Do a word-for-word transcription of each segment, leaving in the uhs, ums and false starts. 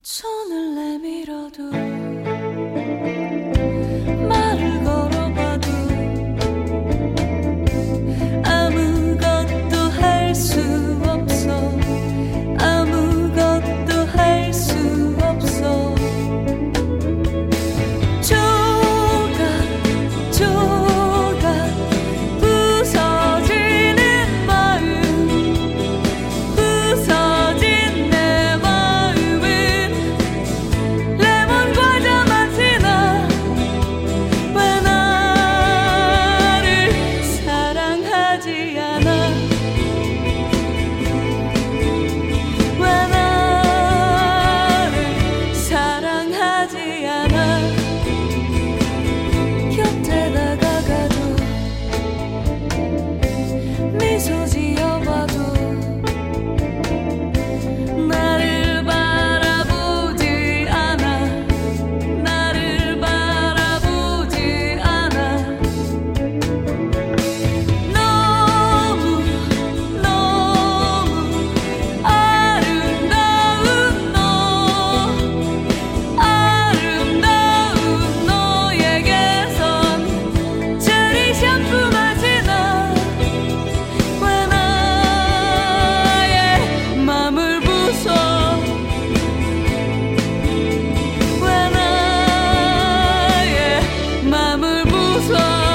손을 내밀어도 말을 걸어봐도 아무것도 할 수 없어. 아무것도 할 수 없어. 조각 조각 부서지는 마음, 부서진 내 마음은 레몬 과자 맛이 나. 왜 나를 사랑하지 않아. 왜 나를 사랑하지 않아. 곁에 다가가도 미소 지어봐도 나를 바라보지 않아. 나를 바라보지 않아. 너무 너무 아름다운 너, 아름다운 너에게선 체리 샴푸 맛이 나. 왜 나의 맘을 부숴. 왜 나의 맘을 부숴.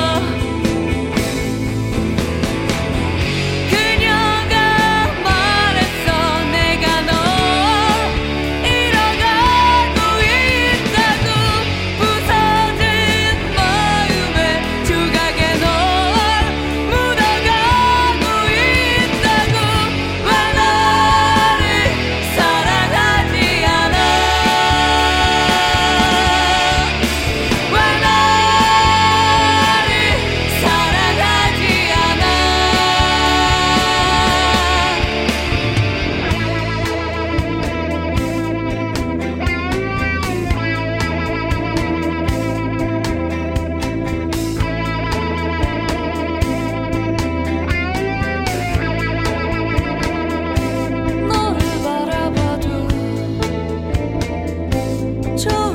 그녀가 말했어. 내가 널 잃어가고 있다고. 부서진 마음의 조각에 널 묻어가고 있다고. 왜 나를 사랑하지 않아. 왜 나를 사랑하지 않아. 너를 바라봐도 좋은